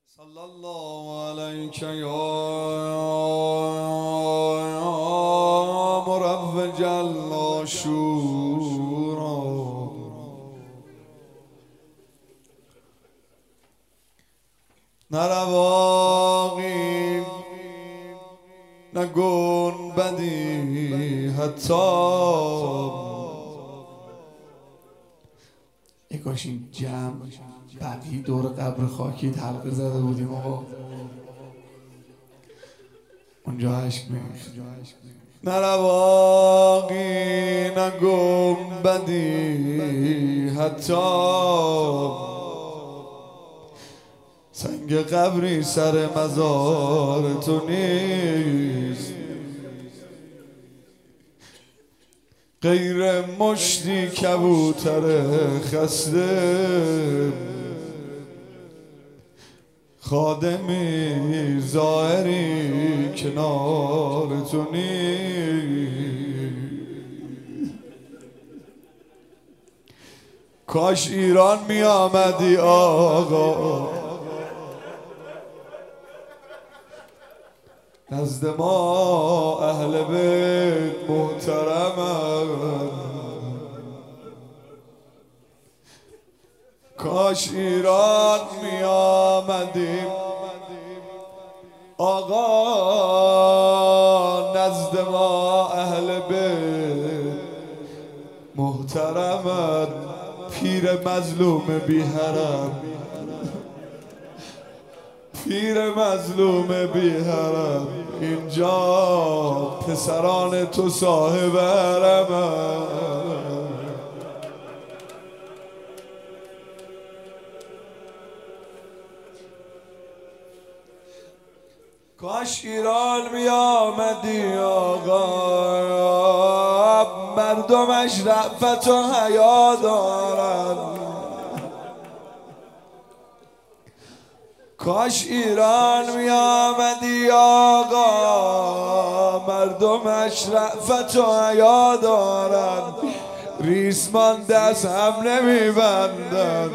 صلى الله عليك يا مروج العاشورا نه رواقی نه گنبدی حتی ای کاش این جمع بقیه دور قبر خاکی حلقه زده بودیم آقا اونجا عشق می‌ریخت. نه رواقی نه گنبدی حتی سنگ قبری سر مزار تو نیست غیر مشتی کبوتر خسته خادمی ظاهری کنار تو نیست. کاش ایران می آمدی آقا نزد ما اهل بیت محترمند. کاش ایران می آمدیم آقا نزد ما اهل بیت محترمند. پیر مظلوم بی حرم پیر مظلوم بی حرم اینجا پسران تو صاحب حرمند. کاش ایران می آمدی آقا مردمش رأفت و حیا دارن. کاش ایران می آمدی آقا مردمش رأفت و حیا دارن. ریسمان دست هم نمی بندن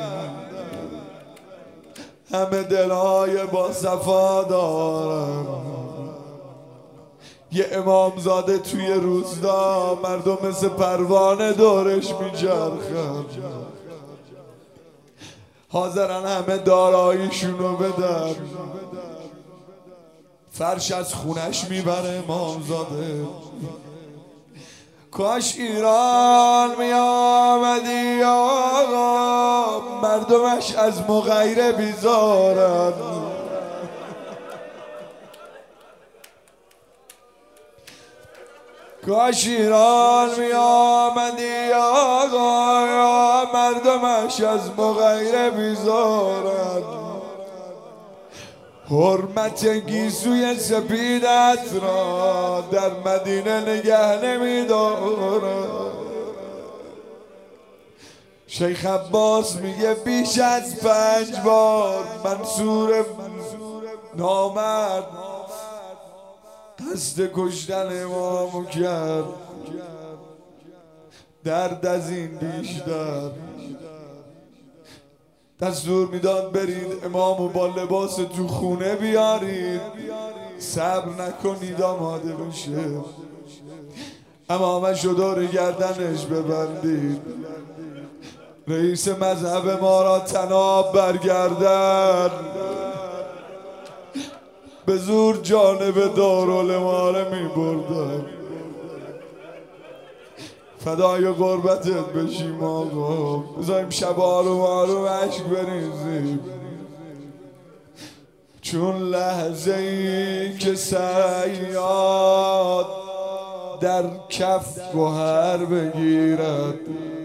همه دلهای با صفا دارن. یه امامزاده توی روستا مردم مثل پروانه دورش میچرخن حاضرن همه داراییشونو بدن. فرش از خونش میبره امامزاده. کاش ایران می آمدی آقا مردمش از مغیره بیزارن. کاش ایران می آمدی آقا مردمش از مغیره بیزارن. حرمت گیسوی سپیدت را در مدینه نگه نمی دارن. شیخ عباس میگه بیش از 5 بار منصور نامرد قصد کشتن امامو کرد. درد از این بیشتر دستور میداد برید امامو با لباس تو خونه بیارید صبر نکنید آماده بشه امامشو دور گردنش ببندید. رئیس مذهب ما را طناب برگردن به زور جانب دارالاماره می بردن. فدای قربتت بشیم آقا بذاریم شب آروم آروم عشق بریزیم. چون لحظه ای که صیاد در کف گوهر بگیرد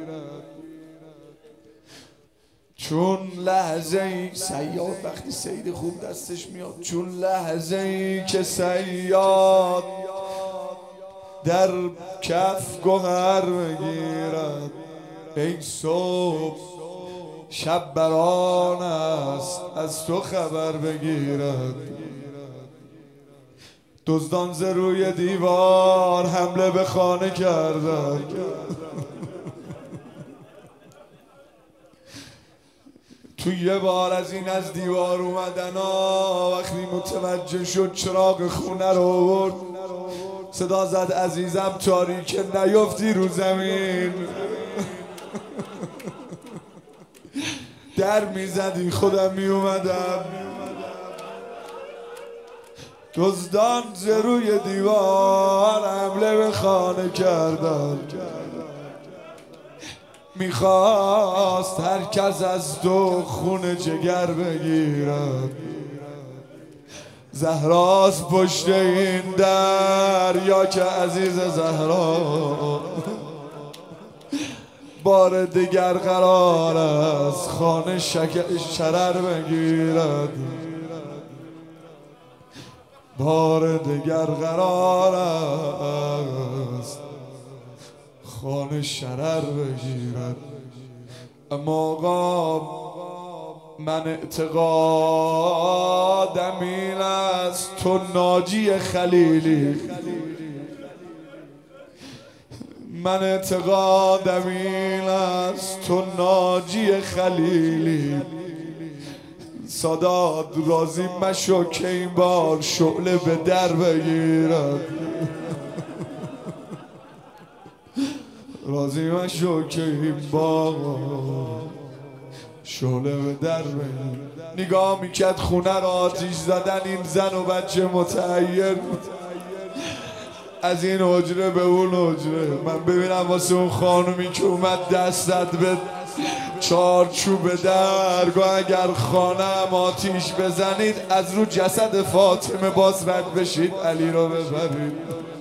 چون لحظه ای صیاد وقتی صید خوب دستش میاد چون لحظه ای که صیاد در کف گوهر بگیرد ای صبح شب بران است از تو خبر بگیرد. دزدان ز روی دیوار حمله به خانه کردند تو یه بار از این از دیوار اومدن ها، وقتی متوجه شد چراغ خونه رو آورد، صدا زد عزیزم تاریکه نیفتی رو زمین. در میزدی خودم میومدم، دزدان ز روی دیوار حمله به خانه کردن، میخواست هر کس از تو خون جگر بگیرد. زهراست پشت این در یا که عزیز زهرا بار دیگر قرار است خانه شرر بگیرد. بار دیگر قرار است خانه شرر بگیرد. اما آقا من اعتقادم این است تو ناجی خلیلی، من اعتقادم این است تو ناجی خلیلی. سادات راضی مشو که این بار شعله به در بگیرد. راضی مشو که این بار شعله به در بگیرد. نگاه میکرد خونه را آتیش زدن، این زن و بچه متحیر از این حجره به اون حجره. من ببینم واسه اون خانومی که اومد دستت به چارچوب درگاه اگر خانه هم آتیش بزنید از رو جسد فاطمه باز رد بشید، علی رو ببرید،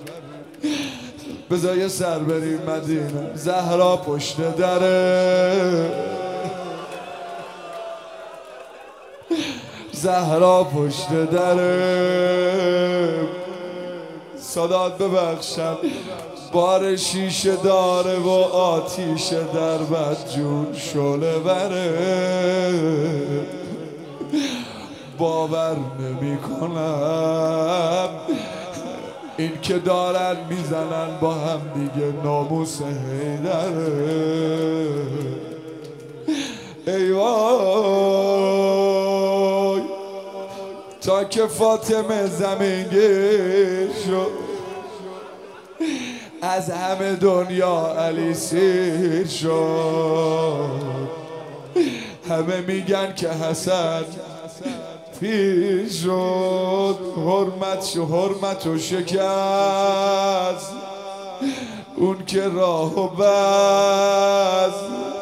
بذار یه سر بریم مدینه. زهرا پشت دره، زهرا پشت دره. سادات ببخشم بار شیشه داره و آتیش در بد جون شعله بره. باور نمی کنم این که دارن میزنن با هم دیگه ناموس حیدره. ای وای تا که فاطمه زمینگیر شد از همه دنیا علی سیر شد. همه میگن که حسن پیر شد، حرمت و شکست اون که راه و بس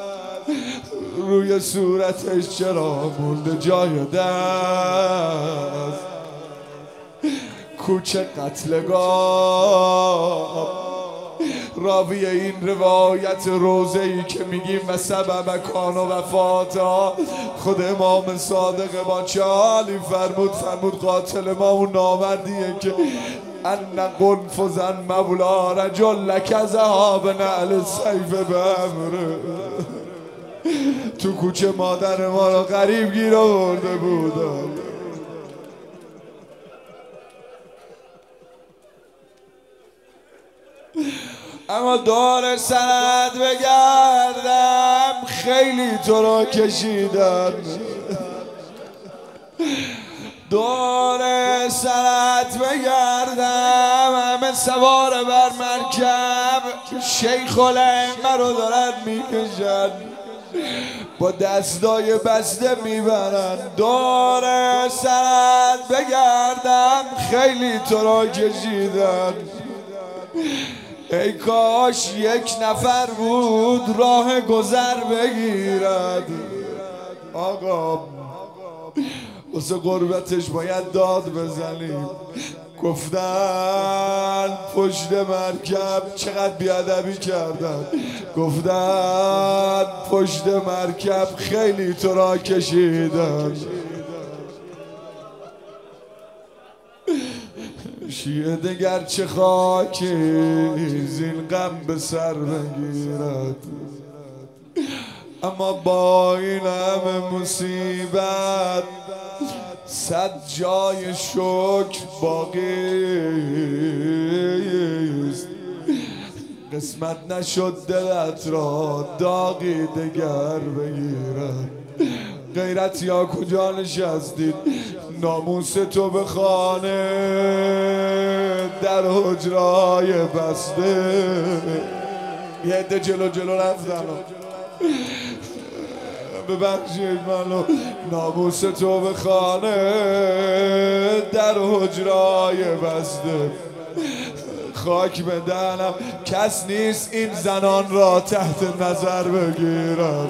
روی صورتش چرا مونده جای دست. کوچه قتلگاه راوی این روایت روزه‌ای که میگیم و سبب مکان و وفات خود امام صادق با چالی فرمود قاتل ما اون نامردیه که ان قنفذا مولا رجل لک ذهاب نعل سیف بامره. تو کوچه مادر ما رو غریب گیر آورده بودن. اما دور سند بگردم خیلی تو را کشیدن، دور سند بگردم همه سوار بر مرکب شیخ الائمه رو دارن میکشن، با دستای بسته میبرن. دور سند بگردم خیلی تو را کشیدن، ای کاش یک نفر بود راه گذر بگیرد. آقا واسه قربتش باید داد بزنیم. گفتن پشت مرکب چقدر بیادبی کردن، گفتن پشت مرکب خیلی تو را کشیدن. شیعه دگر چه خاکی زین غم به سر بگیرد، اما با این همه مصیبت صد جای شکر باقی است. قسمت نشد دلت را داغی دگر بگیرد، غیرت یا کجا نشستید؟ ناموس تو به خانه در حجرای بسته. یه عده جلو رفتن، ببخشید منو. ناموس تو به خانه در حجرای بسته. خاک به دهنم کس نیست این زنان را تحت نظر بگیرد.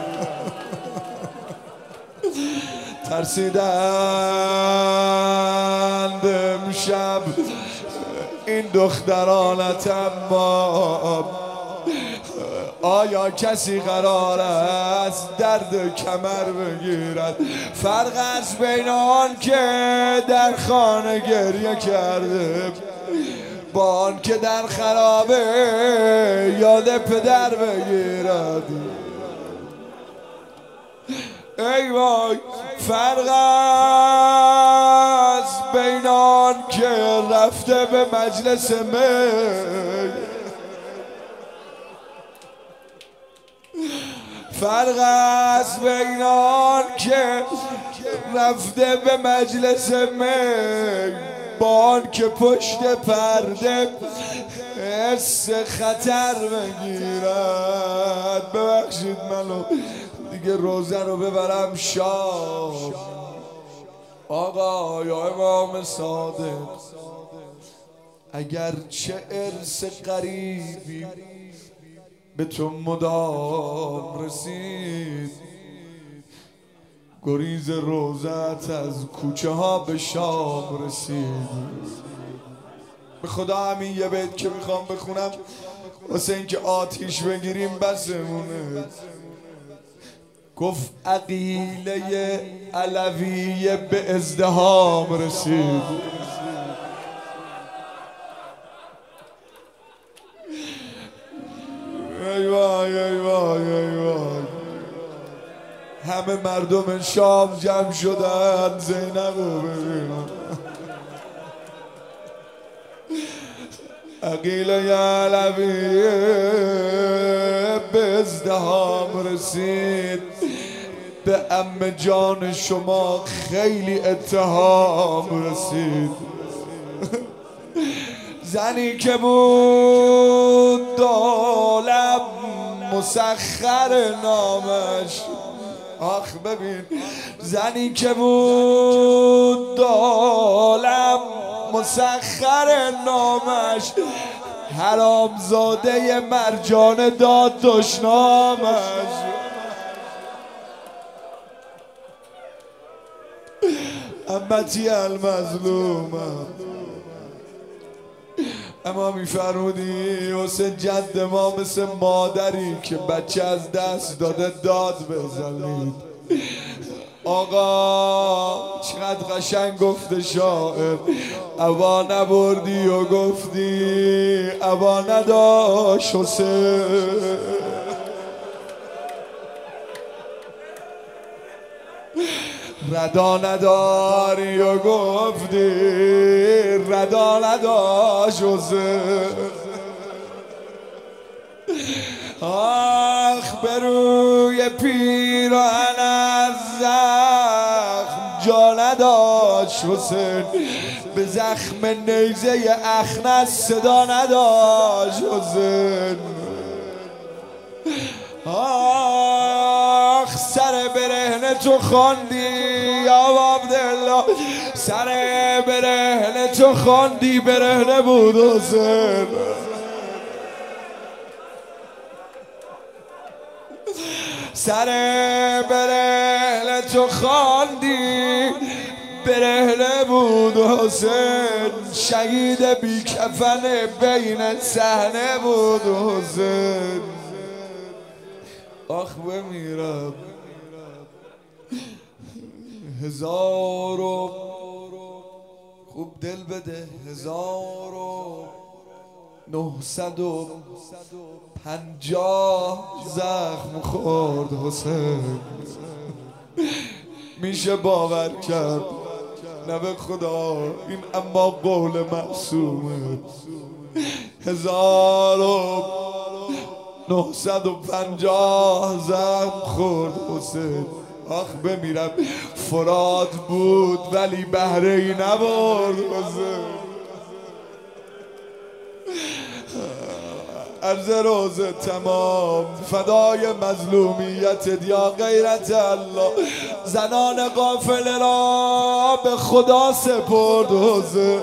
ترسیدند امشب این دخترانت، اما آیا کسی قرار است درد کمر بگیرد؟ فرق است بین آن که در خانه گریه کرده با آن که در خرابه یاد پدر بگیرد. ای وای، فرق است بین آن که رفته به مجلس می، فرق است بین آن که رفته به مجلس می با آن که پشت پرده حس خطر بگیرد. ببخشید منو دیگه روزه رو ببرم شام. آقا یا امام صادق، اگر چه ارث قریبی به تو مدام رسید، گریز روزت از کوچه ها به شام رسید. به خدا همین یه بیت که میخوام بخونم واسه اینکه آتیش بگیریم بسمونه. گفت عقیله علویه به ازدحام رسید. ای وای ای وای ای وای، همه مردم شام جمع شدن زینب رو ببینن. عقیله علویه به ازدحام رسید، به عمه جان شما خیلی اتهام رسید. زنی که بود دولم مسخر نامش، آخ ببین، زنی که بود دولم مسخر نامش، حرامزاده مرجان داد دشنامش. امتی المظلومم، اما میفرمودی حسین جد ما مثل مادری که بچه از دست داده داد بزنید. آقا چقدر قشنگ گفته شاعر، ابا نبردی و گفتی ابا نداشت حسین. ردا نداری و گفتی ردا نداشت حسین. آخ به روی پیراهن از زخم جا نداشت حسین، به زخم نیزه اخنس صدا نداشت حسین. آخ سر برهنه تو خواندی یا عبدالله، سر برهنه تو خواندی برهنه بود حسین. سر برهنه تو خواندی برهنه بود حسین، شهید بی کفن بین صحنه بود حسین. آخ بمیرم هزارو خوب دل بده، 1950 زخم خورد حسین. میشه باور کرد؟ نه به خدا این اما قول معصومه. 1950 زخم خورد حسین، آخ بمیرم. فرات بود ولی بهره‌ای نبرد حسین. عرض روز تمام فدای مظلومیت یا غیرت الله. زنان قافله را به خدا سپرد حسین.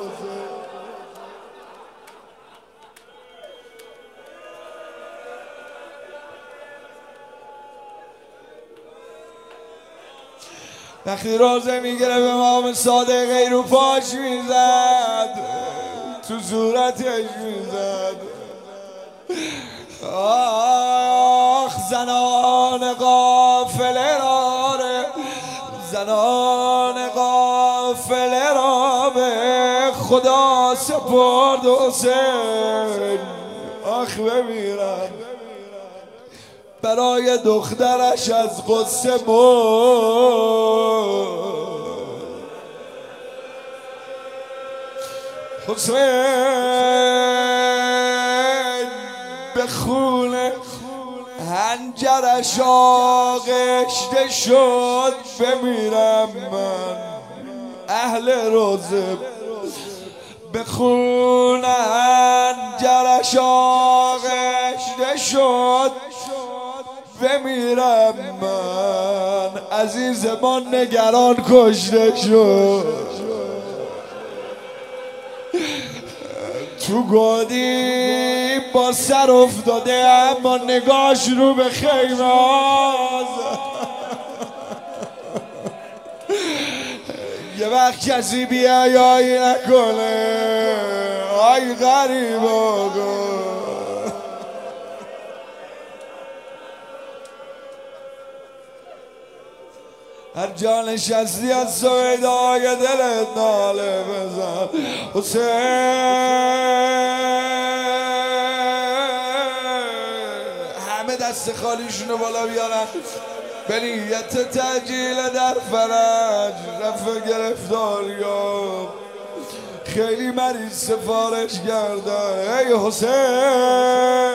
وقتی روزه میگیره به امام صادق رو پاش میزد، تو صورتش میزد. آخ زنان قافله را، زنان قافله را به خدا سپرد حسین. آخ بمیرم. برای دخترش از غصه مرد حسین. به خون هنجرش آغشته شد. بمیرم من اهل روزه. به خون هنجرش آغشته شد. بمیرم من عزیزمان نگران کشته شد. تو گودی با سر افتاده اما نگاش رو به خیمه یه وقت کسی بیایی نکنه. آی غریب آقا هر جا نشستی از سویدای دلت ناله بزن حسین. همه دست خالیشونو بالا بیارن به نیت تجلیل در فرج رفع گرفتاریام. خیلی مریض سفارش کردن ای حسین.